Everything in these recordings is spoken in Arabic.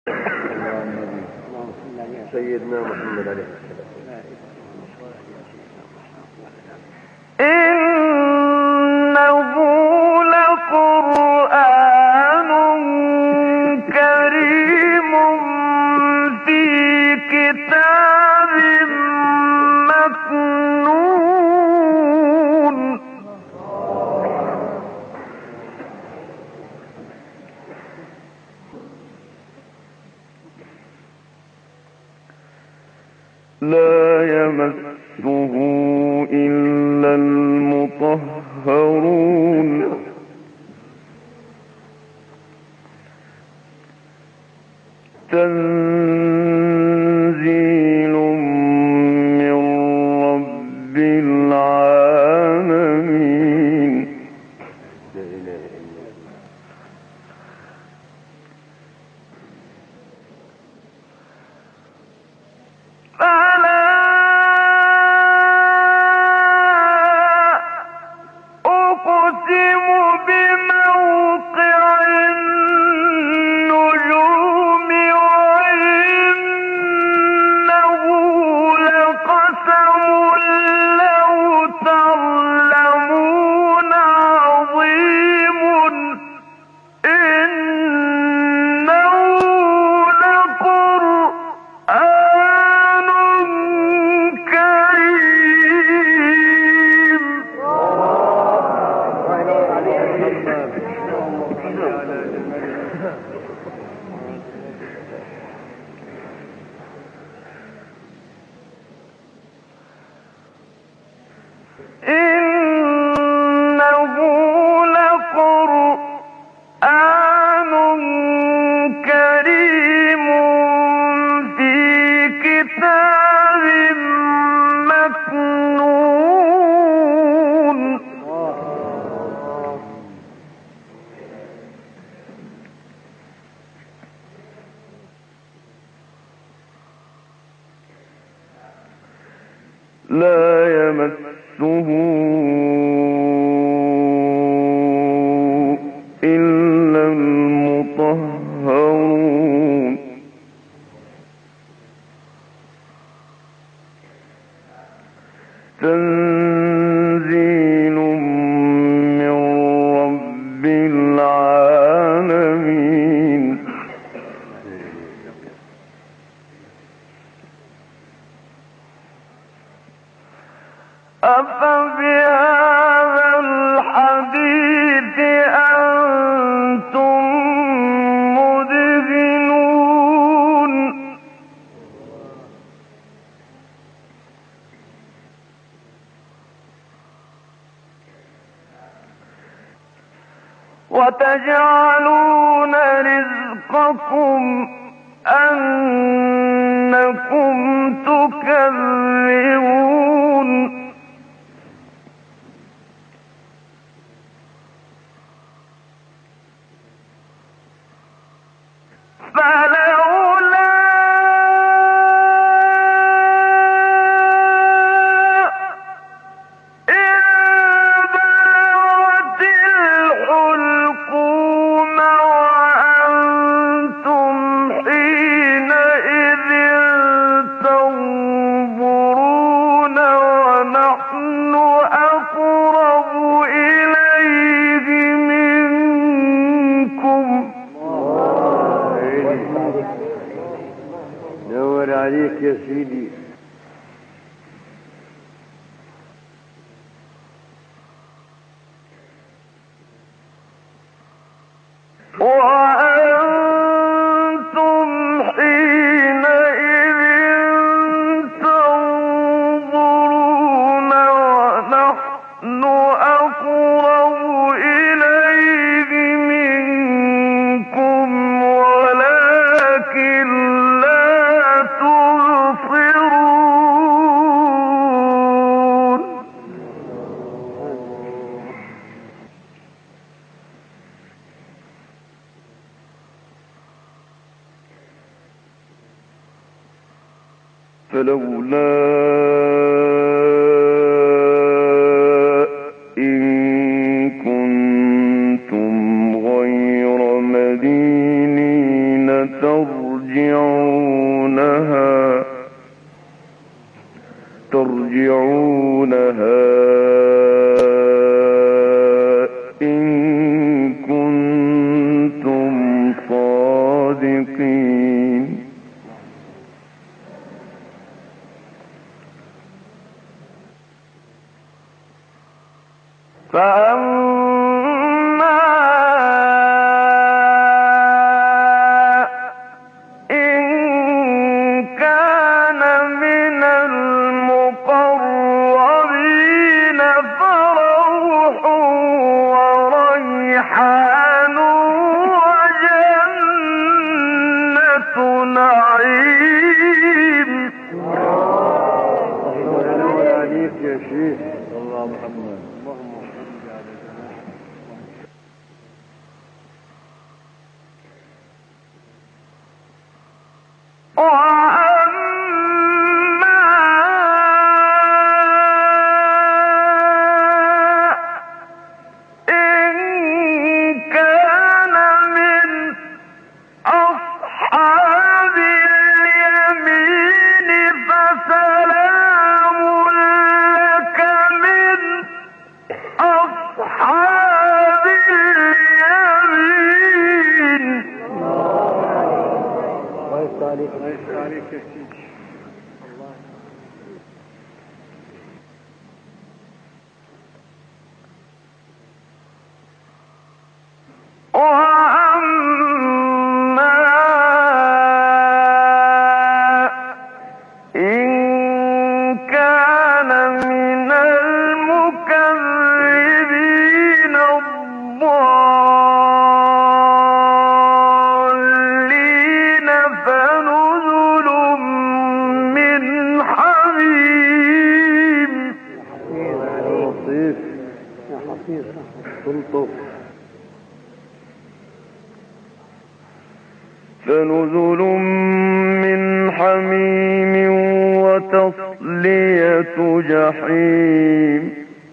سيدنا محمد عليه الصلاة إنه لقرآن كريم في كتاب مكنون لا يمسه إلا المطهرون تنزيل من رب العالمين لا إله إلا الله. فلا أقسم بموقع النجوم وإنه لقسم لو تعلمون عظيم إنه لقرآن كريم إنه لقرآن كريم في كتاب مكنون لا يمسه إلا المطهرون تنزيل من رب العالمين أفبهذا الحديث أنتم مدهنون وتجعلون رزقكم أنكم تكذبون فلولا إذ بلغت الحلقوم وأنتم حينئذ تنظرون ونحن أقرب إليه منكم نور عليك يا سيدي. وأنتم حينئذ تنظرون ونحن أقرب إليه منكم ولكن لا تبصرون فلولا إن كنتم غير مدينين ترجعون ترجعونها إن كنتم صادقين. فأما إن كان من المقربين فروح وريحان وجنة نعيم. الله عليك يا شيخ. الله محمد. وأما إن كان من أصحاب اليمين فسلام لك من أصحاب اليمين. الله عليك يا شيخ. وأما إن كان من المكذبين الضالين فنزل من حميم. لطيف يا حفيظ. تلطف. فنزل من حميم وتصلية جحيم.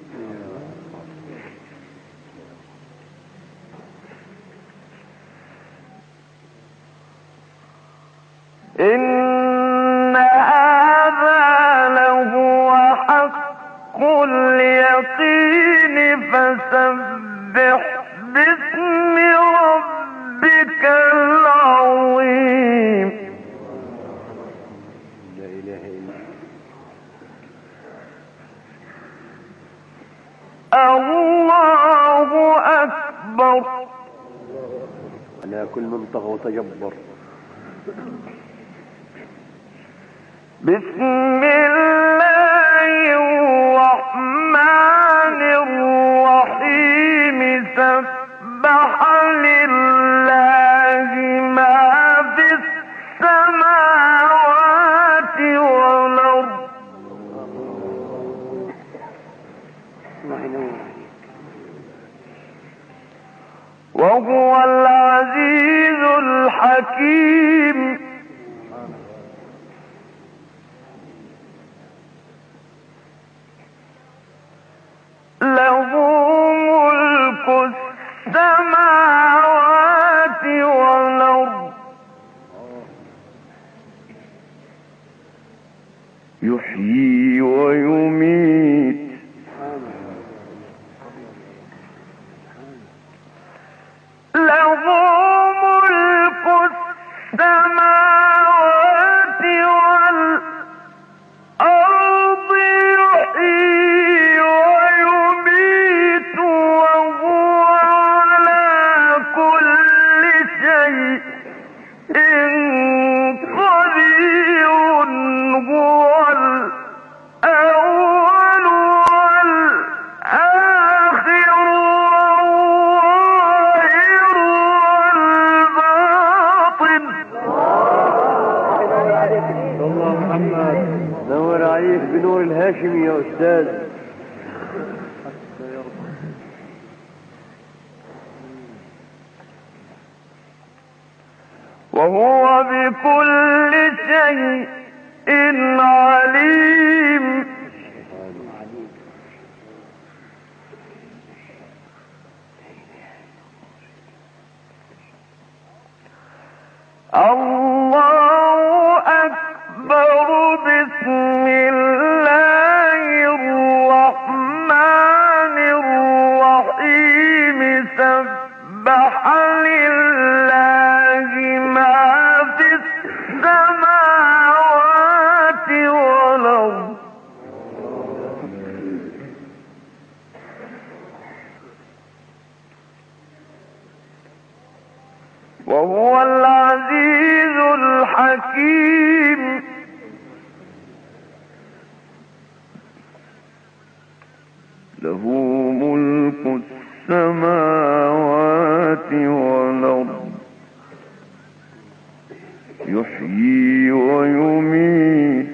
إن هذا لهو حق اليقين فسبح باسم ربك العظيم. لا إله إلا الله أكبر. على كل من طغى وتجبر. بسم الله الرحمن الرحيم. سبح لله ما في السماوات والأرض وهو العزيز الحكيم. له ملك السماوات والأرض يحيي ويميت. له ملك السماوات والأرض يحيي ويميت وهو على كل شيء قدير. هو الأول والآخر والظاهر والباطن. الله محمد. نور عليك بنور الهاشمي يا أستاذ. وهو بكل شيء عليم. الله حكيم له ملك السماوات والأرض يحيي ويميت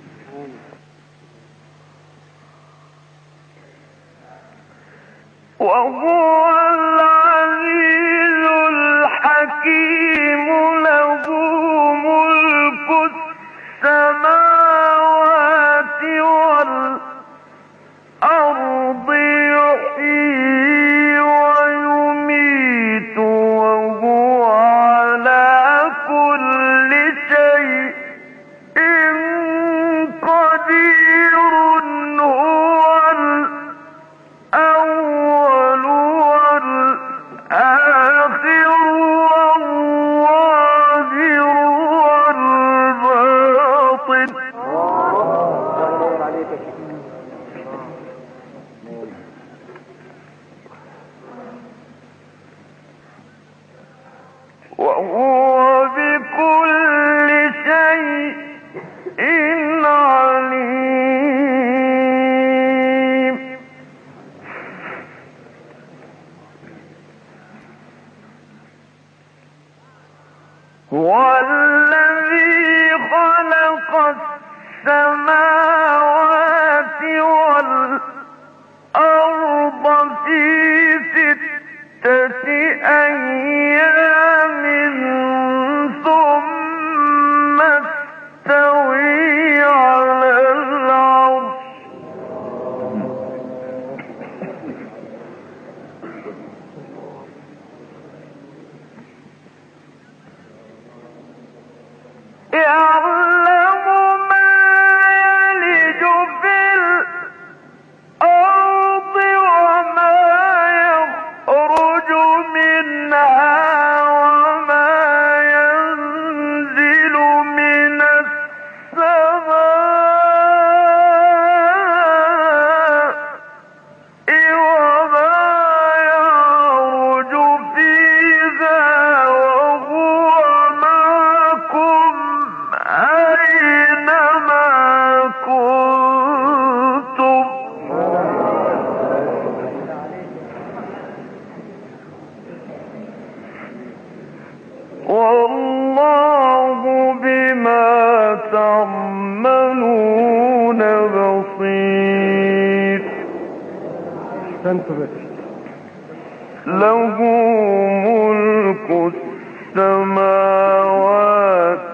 وهو العزيز الحكيم له ملك السماوات والأرض يحيي ويميت وهو على كل شيء قدير هو الأول والآخر والظاهر والباطن وهو بكل شيء عليم هو الذي خلق السماوات والأرض في 6 أيام ثم استوى على العرش يعلم ما يلج في الأرض وما يخرج منها وما ينزل من السماء وما يعرج فيها وهو معكم أينما كنتم والله بما تعملون بصير له ملك السماوات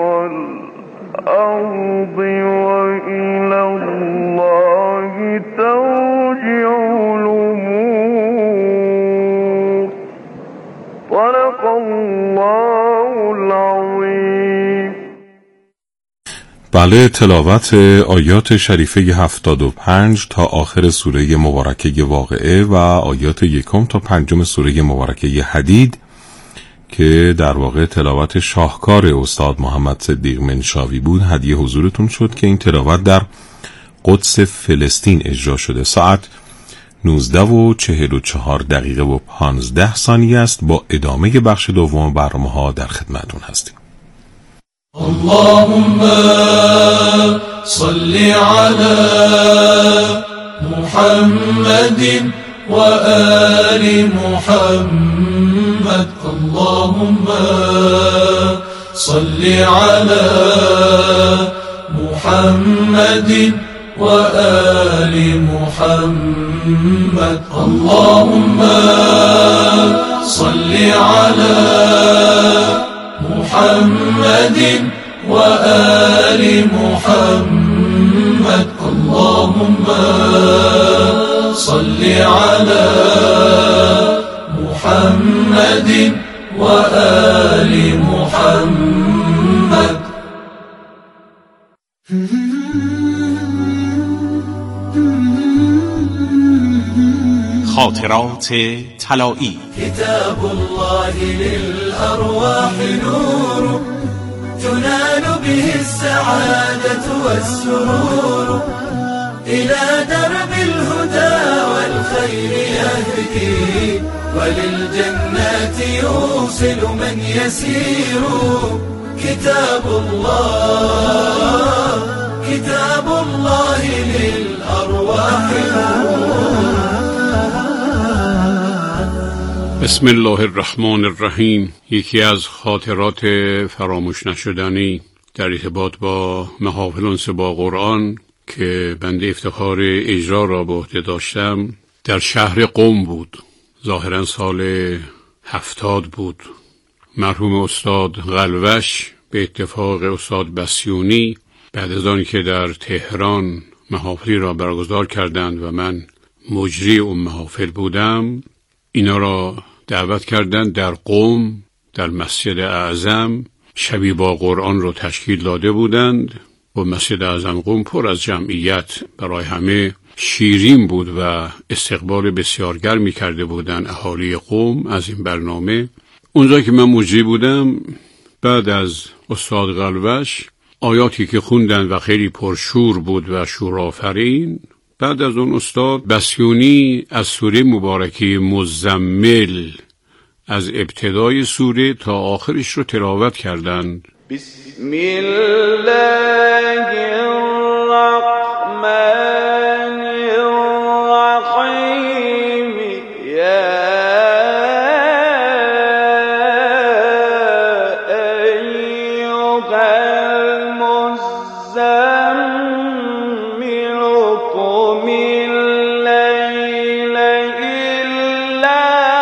والأرض وإلى الله ترجع الأمور صدق الله العظيم. بله، تلاوت آیات شریفه 75 تا آخر سوره مبارکه واقعه و آیات 1 تا 5 سوره مبارکه حدید که در واقع تلاوت شاهکار استاد محمد صدیق منشاوی بود هدیه حضورتون شد که این تلاوت در قدس فلسطین اجرا شده. ساعت 19:44 و 15 ثانیه است. با ادامه بخش دوم برنامه‌ها در خدمتتون هستیم. اللهم صل على محمد وآل محمد. اللهم صل على محمد وآل محمد. اللهم صل على محمد وآل محمد. اللهم صل على محمد وآل محمد. خاطرات طلایی. كتاب الله للأرواح نور تنال به السعادة والسرور إلى درب الهدى والخير يهدي وللجنات يوصل من يسير كتاب الله كتاب الله للأرواح بسم الله الرحمن الرحیم. یکی از خاطرات فراموش نشدنی در ارتباط با محافل انس با قرآن که بنده افتخار اجرا را به عهده داشتم در شهر قم بود. ظاهرا سال 70 بود. مرحوم استاد قلوش به اتفاق استاد بسیونی بعد از آنی که در تهران محافلی را برگزار کردند و من مجری اون محافل بودم، اینا را دعوت کردند در قم در مسجد اعظم. شبی با قرآن را تشکیل داده بودند و مسجد اعظم قم پر از جمعیت برای همه شیرین بود و استقبال بسیار گرمی کرده بودند اهالی قم از این برنامه. اونجا که من مجری بودم، بعد از استاد قلوش آیاتی که خوندن و خیلی پرشور بود و شورآفرین، بعد از اون استاد بسیونی از سوره مبارکه مزمل از ابتدای سوره تا آخرش رو تلاوت کردند. بسم الله الرحمن الرحیم یا ایها المزمل قم اللیل الا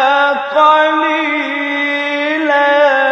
قلیلا.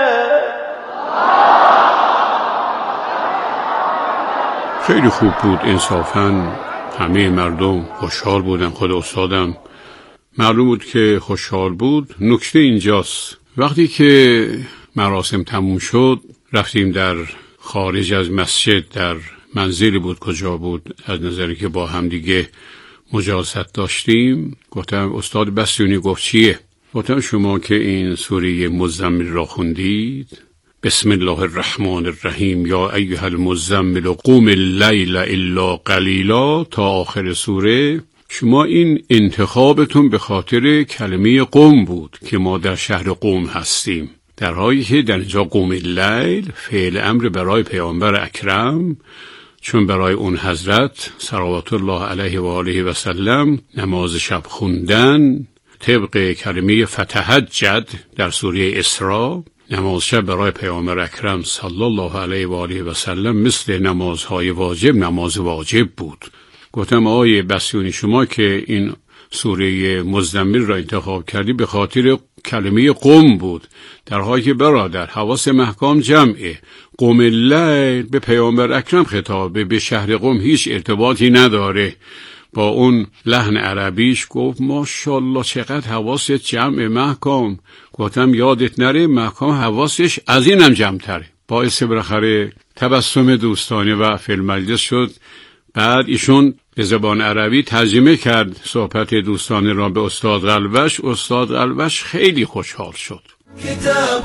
خیلی خوب بود. انصافاً همه مردم خوشحال بودن. خود استادم معلوم بود که خوشحال بود. نکته اینجاست، وقتی که مراسم تموم شد رفتیم در خارج از مسجد، در منزلی بود کجا بود، از نظری که با هم دیگه مجالست داشتیم. گفتم استاد بسیونی گفت چیه؟ گفتم شما که این سوره مزمل را خوندید، بسم الله الرحمن الرحیم یا ایها المزمل قم اللیل الا قلیلا تا آخر سوره، شما این انتخابتون به خاطر کلمه قم بود که ما در شهر قم هستیم، در حالی که در اینجا قم اللیل فعل امر برای پیامبر اکرم، چون برای اون حضرت صلوات الله علیه و آله و سلم نماز شب خوندن طبق کلمه فتهجد در سوره اسراء، نماز شب برای پیامبر اکرم صلی الله علیه و آله و سلم مثل نمازهای واجب نماز واجب بود. گفتم آقای بسیونی شما که این سوره مزمل را انتخاب کردی به خاطر کلمه قم بود، در حالی که برادر حواس محکام جمعه. قم اللیل به پیامبر اکرم خطابه، به شهر قم هیچ ارتباطی نداره. با اون لحن عربیش گفت ماشاءالله چقدر حواست جمع محکام. گفتم یادت نره محکام حواسش از اینم جمع تره. باعث بالاخره تبسم دوستانه و فی المجلس شد. بعد ایشون به زبان عربی ترجمه کرد صحبت دوستانه را به استاد قلوش. استاد قلوش خیلی خوشحال شد. كتاب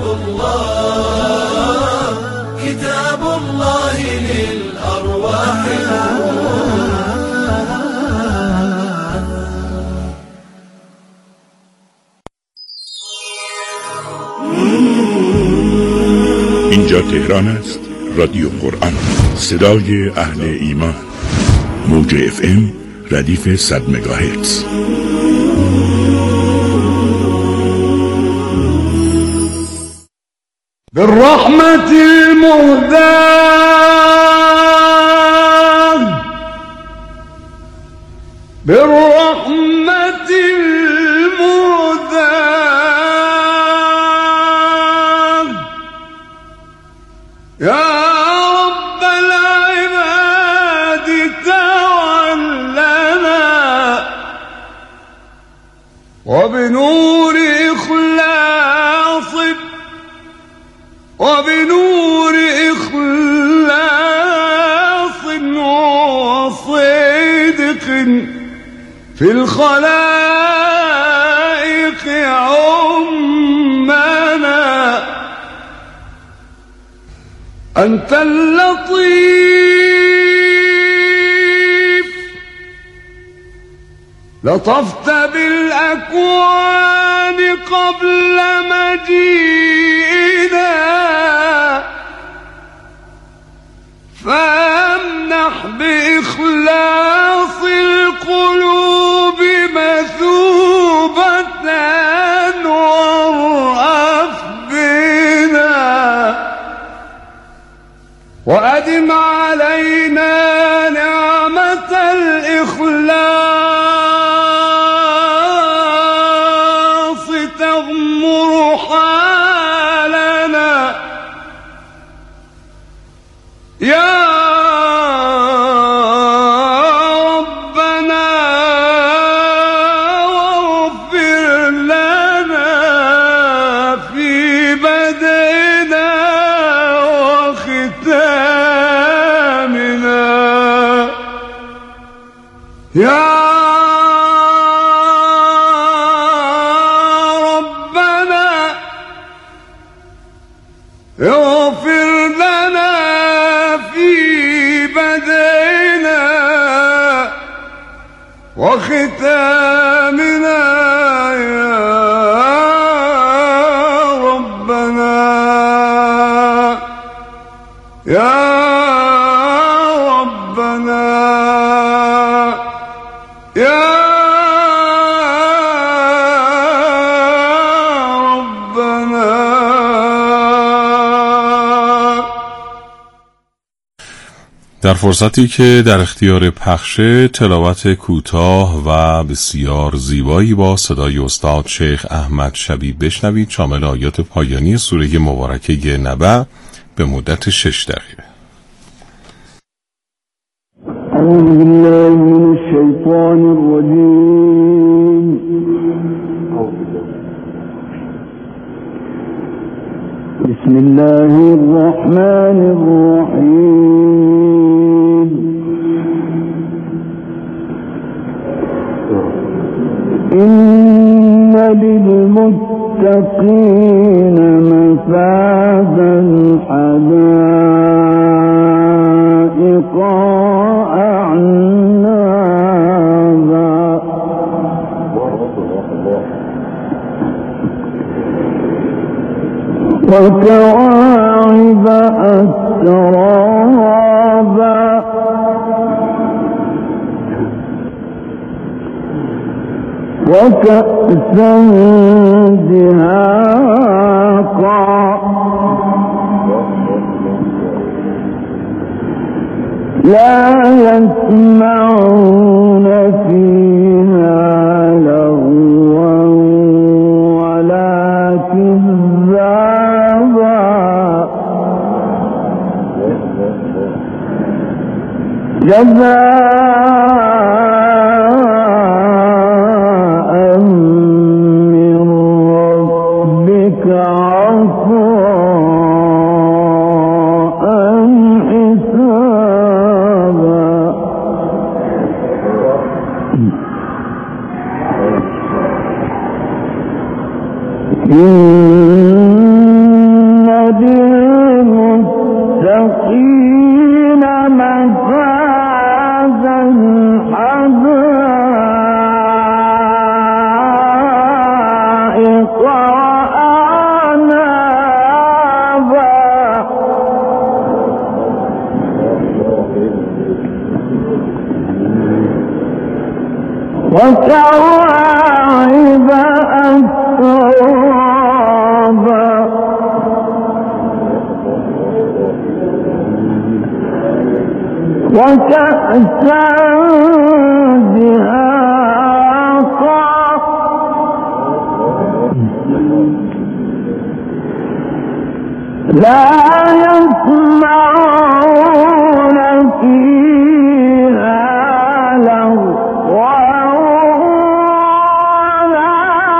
الله كتاب الله للأرواح اینجا تهران است. رادیو قرآن، صدای اهل ایمان. موج FM ردیف 100 مگاهرتز. بالرحمة المهداة بالرحمة المهداة يا رب العباد تولنا وبنور إخلاص وبنور إخلاص وصدق في الخلائق عمنا. أنت اللطيف لطفت بالأكوان قبل مجيئنا فامنح بإخلاص القلوب مثوبة وارأف بنا وأدم علينا نعمة الإخلاص تغمر حالنا يا ربنا واغفر لنا في بدئنا وختامنا يا ربنا اغفر لنا في بدئنا وختامنا يا ربنا يا ربنا يا ربنا. در فرصتی که در اختیار پخش تلاوت کوتاه و بسیار زیبایی با صدای استاد شیخ احمد شبیب بشنوید شامل آیات پایانی سوره مبارکه نبأ به مدت 6 دقیقه. أعوذ بالله من الشيطان الرجيم. بسم الله الرحمن الرحيم. إن للمتقين مفازا حدائق أعنابا وكواعب أترابا وكأسا دهاقا لا يسمعون فيها لغوا ولا كذابا جزاء من ربك عطاء حسابا. إن للمتقين مفازا حدائق وأعنابا وكواعب أترابا وكأسا دهاقا لا يسمعون فيها لغوا ولا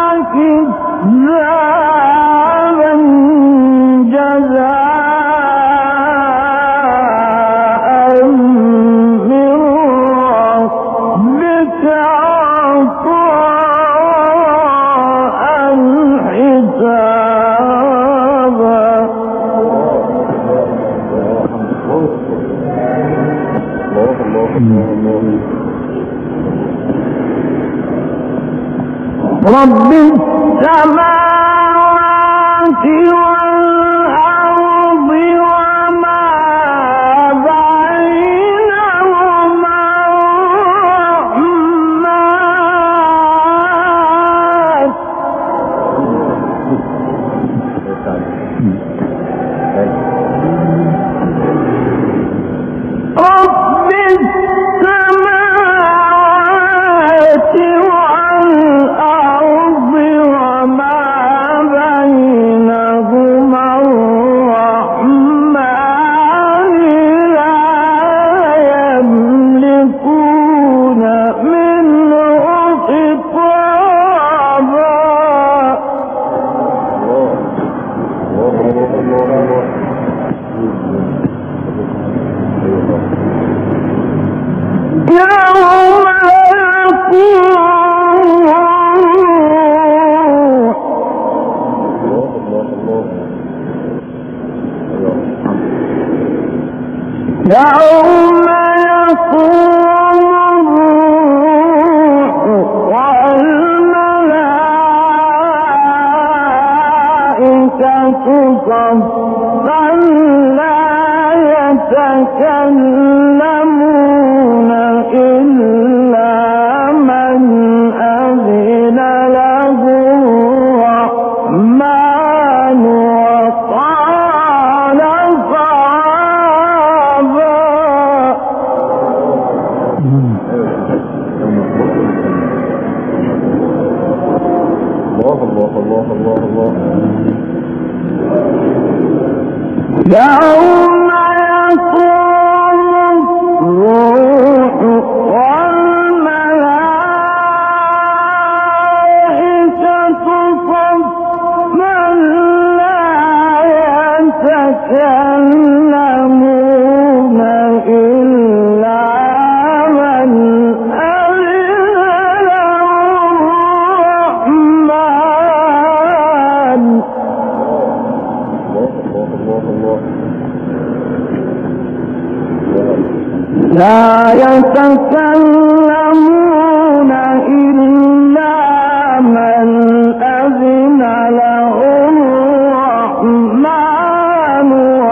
كذابا جزاء من ربك عطاء حسابا. رب السماوات والأرض وما بينهما يوم يقوم الروح والملائكة صفا لا يتكلمون إلا من أذن له الرحمن وقال صوابا. الله الله الله الله. يوم يقوم الروح والملائكة صفا لا يتكلمون إلا من أذن له الرحمن. لا يتكلمون إلا من أذن له الرحمن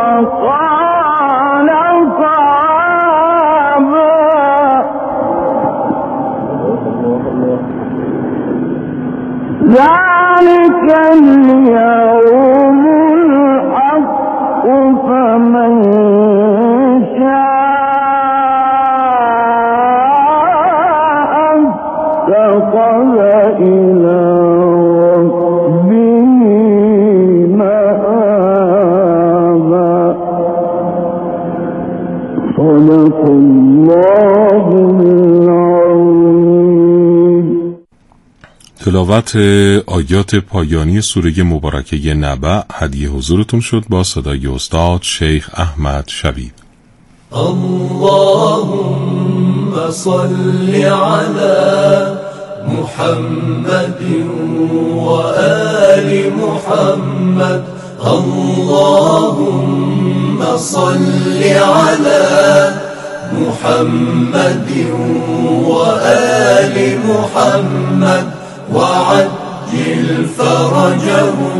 وقال صوابا. ذلك اليوم الحق فمن اتخذ إلى ربه مآبا. صدق الله العظيم. تلاوت آیات پایانی سوره مبارکه نبأ هدیه حضورتون شد با صدای استاد شیخ احمد شبیب. اللهم صل على محمد وآل محمد. اللهم صل على محمد وآل محمد وعجل فرجهم.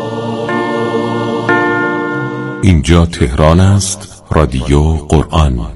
اینجا تهران است، رادیو قرآن.